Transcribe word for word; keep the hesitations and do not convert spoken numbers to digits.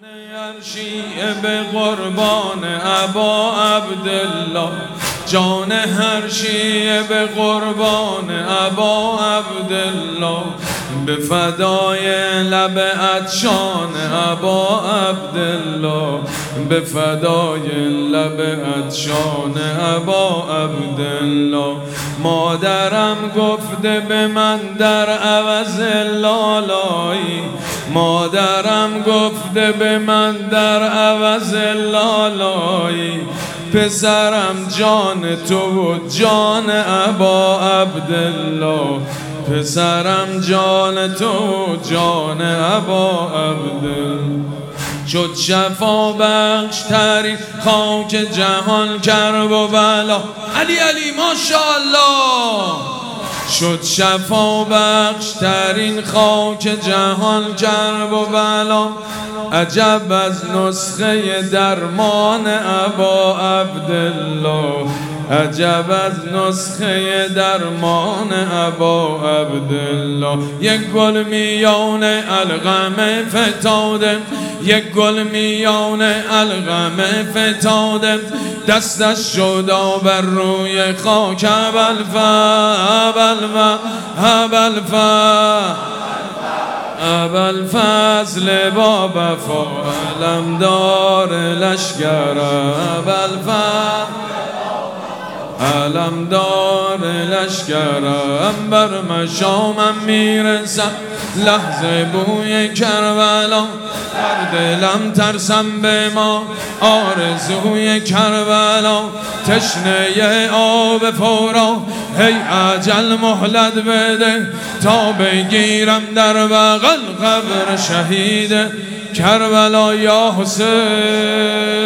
هر شیعه به قربان ابا عبدالله، جان هر شیعه به قربان ابا عبدالله، به فدای لب عطشان ابا عبدالله، به فدای لب عطشان ابا عبدالله. مادرم گفته به من در عوض لالایی، مادرم گفته به من در عوض لالایی، پسرم جان تو و جان ابا عبدالله، پسرم جان تو و جان ابا عبدالله. شد شفا بخش ترین خاک جهان کرب و بلا، علی علی ماشاءالله. شد شفا بخش ترین خاک جهان کرب و بلا، عجب از نسخه درمان ابا عبدالله، عجب از نسخه درمان ابا عبدالله. یک گل میان القمه فتاده، یک گل میان القمه فتاده، دستش شد بر روی خاک ابوالفضل، ابوالفضل، ابوالفضل، ابوالفضل با وفا علمدار لشکر، ابوالفضل علمدار لشکرم، بر مشامم میرسم لحظه بوی کربلا، در دلم ترسم به ما آرزوی کربلا، تشنه آب فورا هی عجل مهلت بده، تا بگیرم در بغل قبر شهید کربلا. یا حسین